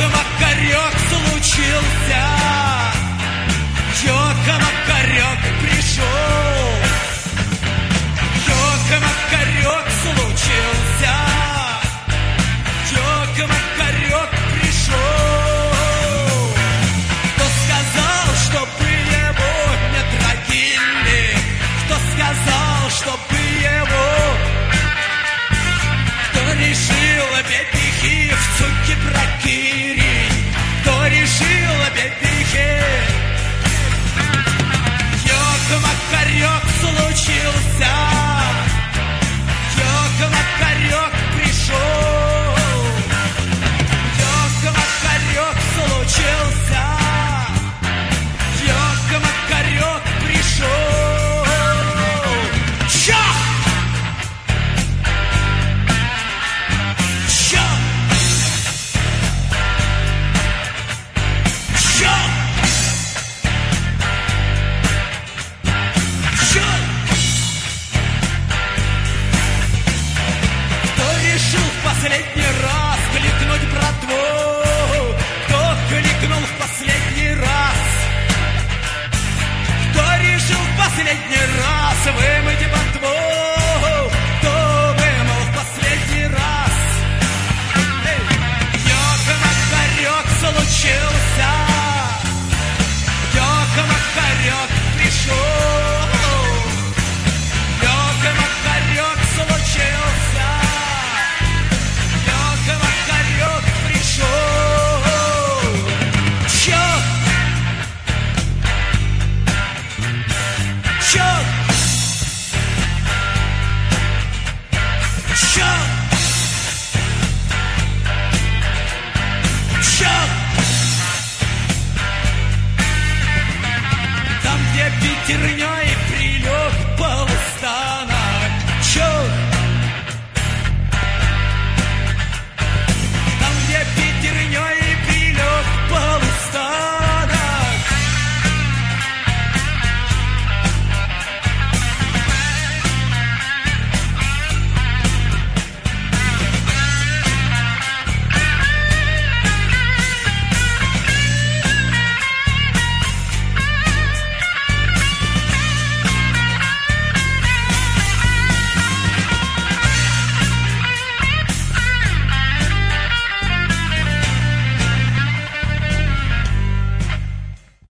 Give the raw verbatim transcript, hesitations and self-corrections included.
Йока-макарек случился, Йока-макарек пришел, Йока-макарек случился, Йока-макарек пришел. Кто сказал, чтобы его не трогили? Кто сказал, чтобы его? Кто решил бедняки в суке прокири? Кто решил бедняки? Йока-макарек случился, Йока-макарек пришел, Йока-макарек случился, Йока-макарек пришел. Ча! Ча! Ча! Ча! Кто решил в последний раз кликнуть братву? Кто кликнул в последний раз? Кто решил в последний раз вымыть